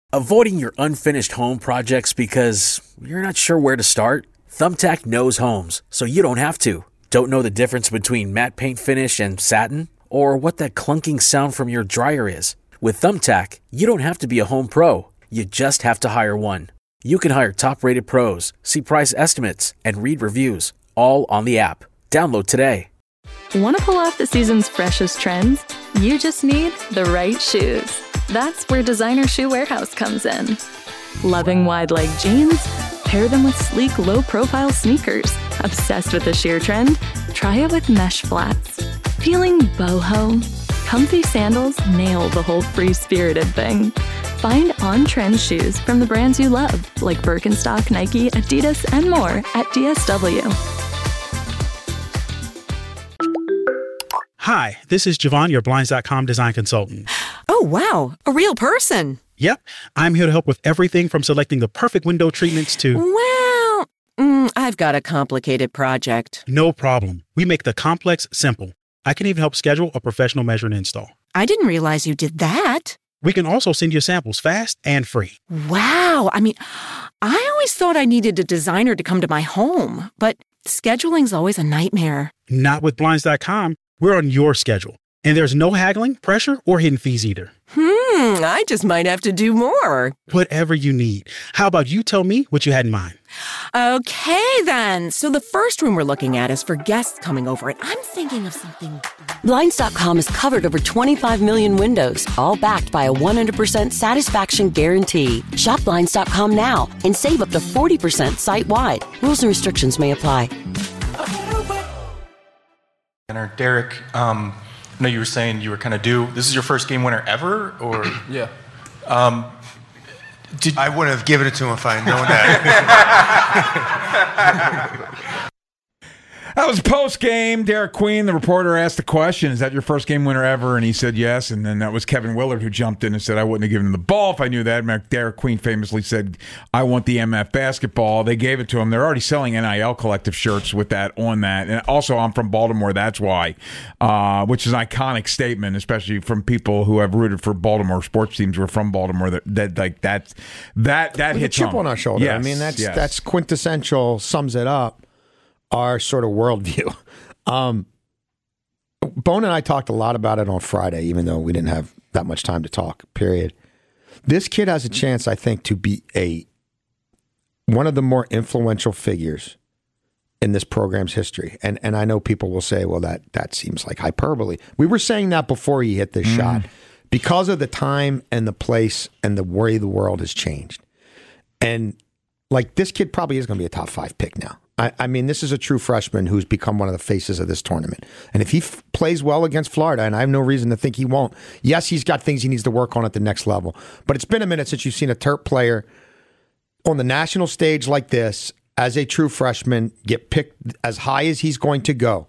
Avoiding your unfinished home projects because you're not sure where to start? Thumbtack knows homes, so you don't have to. Don't know the difference between matte paint finish and satin? Or what that clunking sound from your dryer is? With Thumbtack, you don't have to be a home pro. You just have to hire one. You can hire top-rated pros, see price estimates, and read reviews, all on the app. Download today. Want to pull off the season's freshest trends? You just need the right shoes. That's where Designer Shoe Warehouse comes in. Loving wide-leg jeans? Pair them with sleek, low-profile sneakers. Obsessed with the sheer trend? Try it with mesh flats. Feeling boho? Comfy sandals nail the whole free-spirited thing. Find on-trend shoes from the brands you love, like Birkenstock, Nike, Adidas, and more at DSW. Hi, this is Javon, your Blinds.com design consultant. Oh, wow. A real person. Yep. I'm here to help with everything from selecting the perfect window treatments to... Well, I've got a complicated project. No problem. We make the complex simple. I can even help schedule a professional measure and install. I didn't realize you did that. We can also send you samples fast and free. Wow. I always thought I needed a designer to come to my home, but scheduling's always a nightmare. Not with Blinds.com. We're on your schedule. And there's no haggling, pressure, or hidden fees either. I just might have to do more. Whatever you need. How about you tell me what you had in mind? Okay, then. So the first room we're looking at is for guests coming over, and I'm thinking of something... Blinds.com has covered over 25 million windows, all backed by a 100% satisfaction guarantee. Shop Blinds.com now and save up to 40% site-wide. Rules and restrictions may apply. Derek, I know you were saying you were kind of due. This is your first game winner ever, or yeah? I wouldn't have given it to him if I had known that. That was post-game. Derek Queen, the reporter, asked the question, is that your first game winner ever? And he said yes. And then that was Kevin Willard who jumped in and said, I wouldn't have given him the ball if I knew that. Derek Queen famously said, I want the MF basketball. They gave it to him. They're already selling NIL collective shirts with that on that. And also, I'm from Baltimore, that's why, which is an iconic statement, especially from people who have rooted for Baltimore sports teams who are from Baltimore. That hits a chip on our shoulder. Yes, I mean, that's quintessential, sums it up. Our sort of worldview. Bone and I talked a lot about it on Friday, even though we didn't have that much time to talk, period. This kid has a chance, I think, to be one of the more influential figures in this program's history. And I know people will say, well, that seems like hyperbole. We were saying that before he hit this shot because of the time and the place and the way the world has changed. And like this kid probably is going to be a top 5 pick now. I mean, this is a true freshman who's become one of the faces of this tournament. And if he plays well against Florida, and I have no reason to think he won't, yes, he's got things he needs to work on at the next level. But it's been a minute since you've seen a Terp player on the national stage like this as a true freshman get picked as high as he's going to go.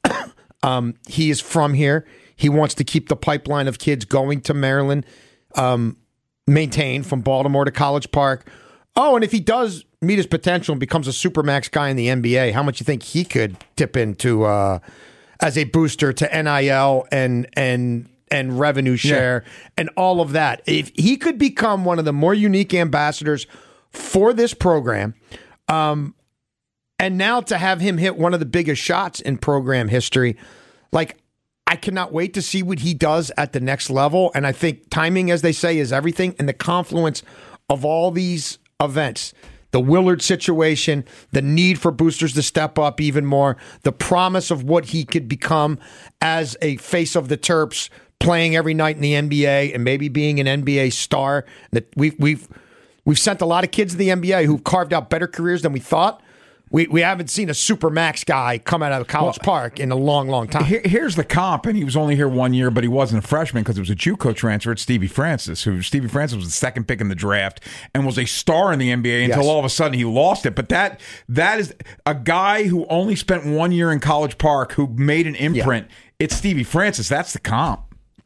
He is from here. He wants to keep the pipeline of kids going to Maryland maintained from Baltimore to College Park. Oh, and if he does meet his potential and becomes a supermax guy in the NBA, how much you think he could tip into as a booster to NIL and revenue share and all of that? If he could become one of the more unique ambassadors for this program, and now to have him hit one of the biggest shots in program history, like I cannot wait to see what he does at the next level. And I think timing, as they say, is everything, and the confluence of all these events. The Willard situation, the need for boosters to step up even more, the promise of what he could become as a face of the Terps, playing every night in the NBA and maybe being an NBA star. That we've sent a lot of kids to the NBA who've carved out better careers than we thought. We haven't seen a supermax guy come out of College Park in a long, long time. Here's the comp, and he was only here 1 year, but he wasn't a freshman because it was a JUCO transfer. It's Stevie Francis, Stevie Francis was the second pick in the draft and was a star in the NBA until all of a sudden he lost it. But that is a guy who only spent 1 year in College Park who made an imprint. It's Stevie Francis. That's the comp.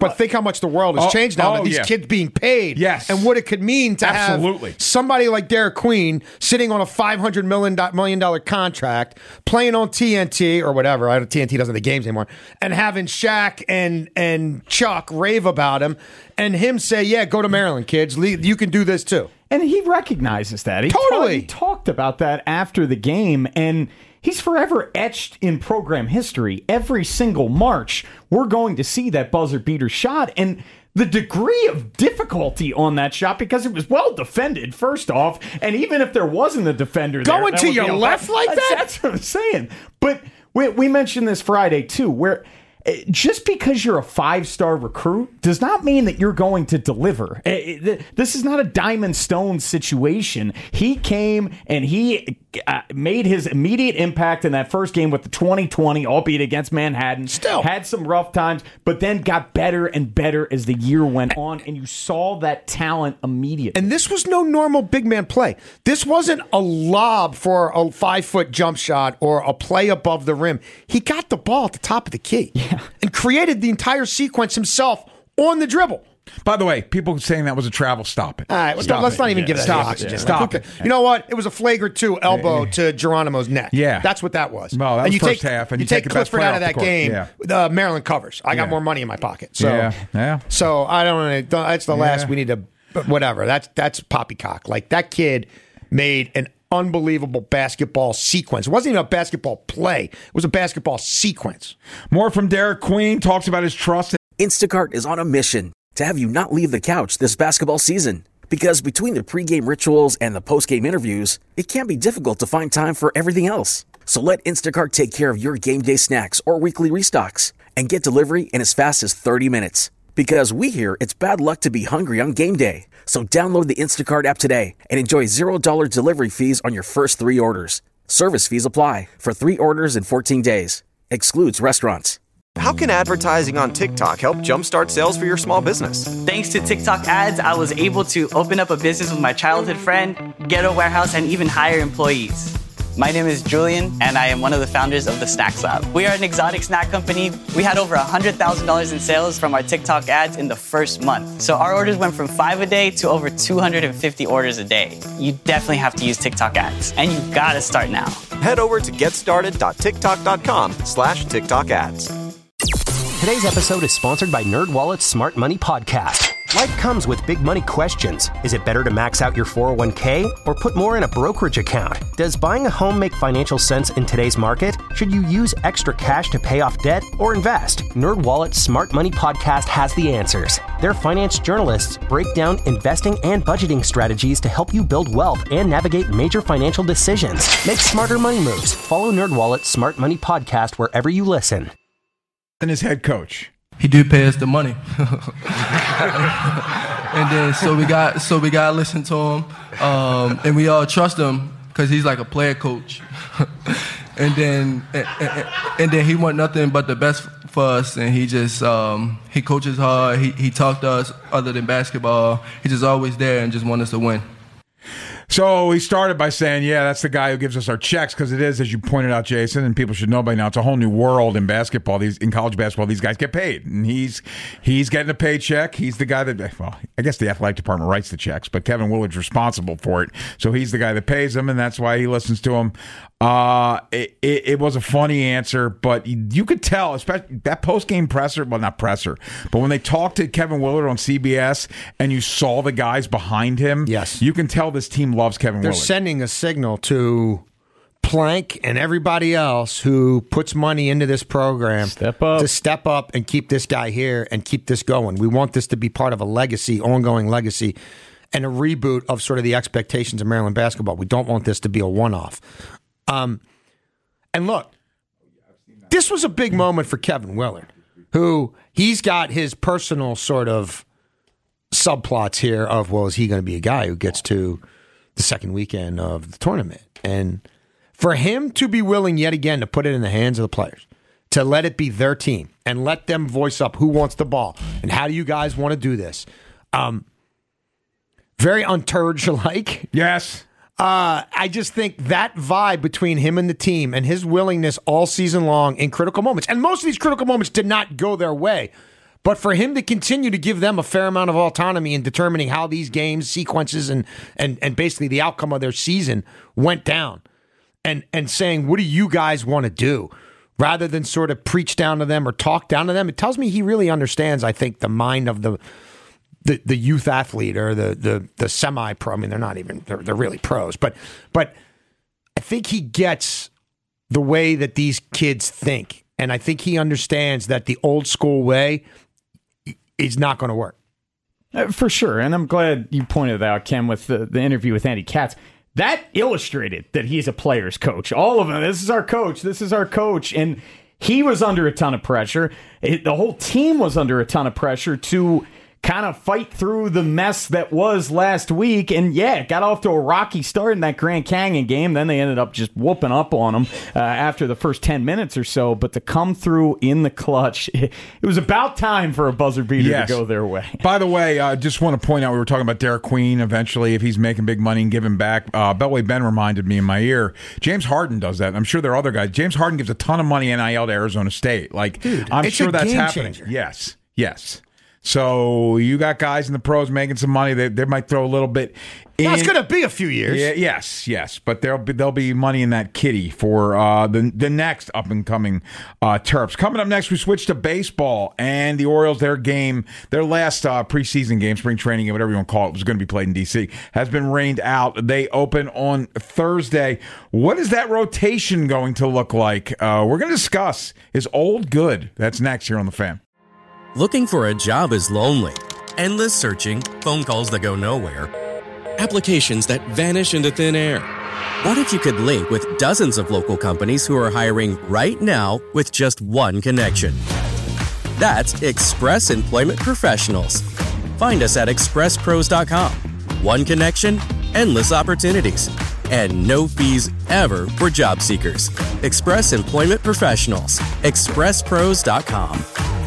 But think how much the world has changed now with these yeah. kids being paid. Yes. And what it could mean to Absolutely. have somebody like Derek Queen sitting on a $500 million contract, playing on TNT or whatever. TNT doesn't have the games anymore. And having Shaq and Chuck rave about him and him say, yeah, go to Maryland, kids. You can do this too. And he recognizes that. He talked about that after the game, and he's forever etched in program history. Every single March, we're going to see that buzzer beater shot, and the degree of difficulty on that shot, because it was well defended, first off, and even if there wasn't a defender there, going to your left like that? That's what I'm saying. But we mentioned this Friday, too, where just because you're a 5-star recruit does not mean that you're going to deliver. This is not a Diamond Stone situation. He came and he made his immediate impact in that first game with the 2020, albeit against Manhattan. Still had some rough times, but then got better and better as the year went on, and you saw that talent immediately. And this was no normal big man play. This wasn't a lob for a 5-foot jump shot or a play above the rim. He got the ball at the top of the key and created the entire sequence himself on the dribble. By the way, people saying that was a travel, stop it. All right, let's not even give that oxygen. Stop it. You know what? It was a flagrant 2 elbow to Geronimo's neck. Yeah. That's what that was. Well, that was first half, and you take the best Clifford player out of off that the court. game. Maryland covers. I got more money in my pocket. So, yeah. So I don't know. That's the last we need to. Whatever. That's poppycock. Like that kid made an unbelievable basketball sequence. It wasn't even a basketball play. It was a basketball sequence. More from Derek Queen. Talks about his trust. Instacart is on a mission to have you not leave the couch this basketball season. Because between the pregame rituals and the postgame interviews, it can be difficult to find time for everything else. So let Instacart take care of your game day snacks or weekly restocks and get delivery in as fast as 30 minutes. Because we hear it's bad luck to be hungry on game day. So download the Instacart app today and enjoy $0 delivery fees on your first 3 orders. Service fees apply for 3 orders in 14 days. Excludes restaurants. How can advertising on TikTok help jumpstart sales for your small business? Thanks to TikTok ads, I was able to open up a business with my childhood friend, get a warehouse, and even hire employees. My name is Julian, and I am one of the founders of the Snacks Lab. We are an exotic snack company. We had over $100,000 in sales from our TikTok ads in the first month. So our orders went from 5 a day to over 250 orders a day. You definitely have to use TikTok ads, and you gotta start now. Head over to getstarted.tiktok.com/TikTok ads. Today's episode is sponsored by NerdWallet's Smart Money Podcast. Life comes with big money questions. Is it better to max out your 401k or put more in a brokerage account? Does buying a home make financial sense in today's market? Should you use extra cash to pay off debt or invest? NerdWallet's Smart Money Podcast has the answers. Their finance journalists break down investing and budgeting strategies to help you build wealth and navigate major financial decisions. Make smarter money moves. Follow NerdWallet's Smart Money Podcast wherever you listen. And his head coach. He do pay us the money. And then so we got to listen to him. And we all trust him because he's like a player coach. and then he want nothing but the best for us, and he just he coaches hard. He talked to us other than basketball. He's just always there and just want us to win. So he started by saying, yeah, that's the guy who gives us our checks, because it is, as you pointed out, Jason, and people should know by now, it's a whole new world in basketball. In college basketball, these guys get paid, and he's getting a paycheck. He's the guy that, well, I guess the athletic department writes the checks, but Kevin Willard's responsible for it. So he's the guy that pays them, and that's why he listens to him. It was a funny answer, but you could tell, especially that post-game presser, well, not presser, but when they talked to Kevin Willard on CBS and you saw the guys behind him, yes, you can tell this team loves Kevin Willard. They're sending a signal to Plank and everybody else who puts money into this program to step up and keep this guy here and keep this going. We want this to be part of a legacy, ongoing legacy, and a reboot of sort of the expectations of Maryland basketball. We don't want this to be a one-off. And look, this was a big moment for Kevin Willard, who he's got his personal sort of subplots here of, well, is he going to be a guy who gets to the second weekend of the tournament? And for him to be willing yet again to put it in the hands of the players, to let it be their team and let them voice up who wants the ball and how do you guys want to do this? Very Unturge-like. Yes. I just think that vibe between him and the team and his willingness all season long in critical moments, and most of these critical moments did not go their way, But for him to continue to give them a fair amount of autonomy in determining how these games, sequences, and basically the outcome of their season went down, and saying, what do you guys want to do? Rather than sort of preach down to them or talk down to them, it tells me he really understands, I think, the mind of the youth athlete or the semi-pro. I mean, they're not even, they're really pros. But I think he gets the way that these kids think. And I think he understands that the old school way is not going to work. For sure. And I'm glad you pointed out, Ken, with the interview with Andy Katz. That illustrated that he's a player's coach. All of them. This is our coach. This is our coach. And he was under a ton of pressure. The whole team was under a ton of pressure to kind of fight through the mess that was last week. And yeah, it got off to a rocky start in that Grand Canyon game. Then they ended up just whooping up on them after the first 10 minutes or so. But to come through in the clutch, it was about time for a buzzer beater to go their way. By the way, I just want to point out, we were talking about Derek Queen eventually, if he's making big money and giving back. Beltway Ben reminded me in my ear, James Harden does that. I'm sure there are other guys. James Harden gives a ton of money NIL to Arizona State. Like, dude, I'm sure that's happening. Changer. Yes. So you got guys in the pros making some money. They might throw a little bit in. That's going to be a few years. Yeah, yes. But there'll be money in that kitty for the next up and coming Terps. Coming up next, we switch to baseball, and the Orioles, their last preseason game, spring training game, whatever you want to call it, was going to be played in D.C., has been rained out. They open on Thursday. What is that rotation going to look like? We're going to discuss. Is old good? That's next here on The Fan. Looking for a job is lonely. Endless searching, phone calls that go nowhere, applications that vanish into thin air. What if you could link with dozens of local companies who are hiring right now with just one connection? That's Express Employment Professionals. Find us at expresspros.com. One connection, endless opportunities, and no fees ever for job seekers. Express Employment Professionals. expresspros.com.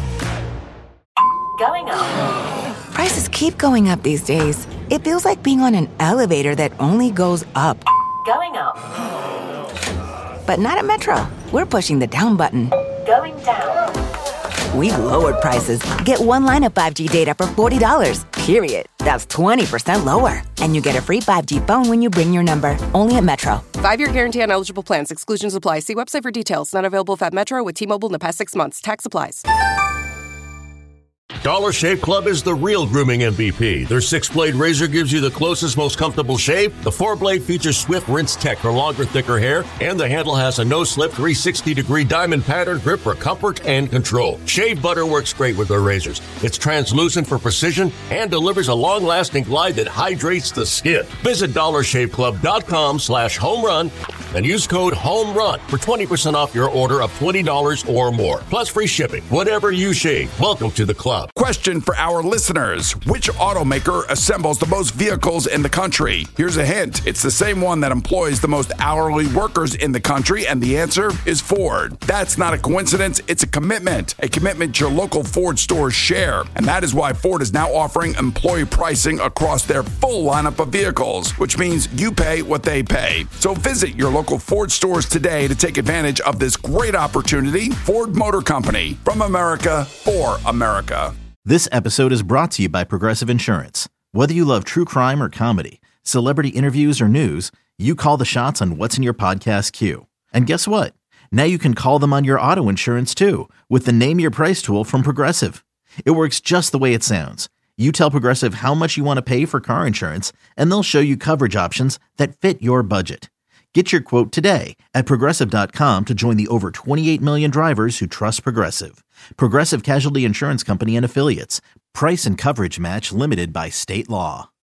Going up. Prices keep going up these days. It feels like being on an elevator that only goes up. Going up. But not at Metro. We're pushing the down button. Going down. We've lowered prices. Get one line of 5G data for $40, period. That's 20% lower. And you get a free 5G phone when you bring your number. Only at Metro. 5-year guarantee on eligible plans. Exclusions apply. See website for details. Not available at Metro with T-Mobile in the past 6 months. Tax applies. Dollar Shave Club is the real grooming MVP. Their 6-blade razor gives you the closest, most comfortable shave. The 4-blade features swift rinse tech for longer, thicker hair. And the handle has a no-slip 360-degree diamond pattern grip for comfort and control. Shave butter works great with their razors. It's translucent for precision and delivers a long-lasting glide that hydrates the skin. Visit DollarShaveClub.com/homerun and use code HOMERUN for 20% off your order of $20 or more. Plus free shipping. Whatever you shave, welcome to the club. Question for our listeners. Which automaker assembles the most vehicles in the country? Here's a hint. It's the same one that employs the most hourly workers in the country, and the answer is Ford. That's not a coincidence. It's a commitment your local Ford stores share. And that is why Ford is now offering employee pricing across their full lineup of vehicles, which means you pay what they pay. So visit your local Ford stores today to take advantage of this great opportunity. Ford Motor Company, from America for America. This episode is brought to you by Progressive Insurance. Whether you love true crime or comedy, celebrity interviews or news, you call the shots on what's in your podcast queue. And guess what? Now you can call them on your auto insurance too with the Name Your Price tool from Progressive. It works just the way it sounds. You tell Progressive how much you want to pay for car insurance, and they'll show you coverage options that fit your budget. Get your quote today at Progressive.com to join the over 28 million drivers who trust Progressive. Progressive Casualty Insurance Company and Affiliates. Price and coverage match limited by state law.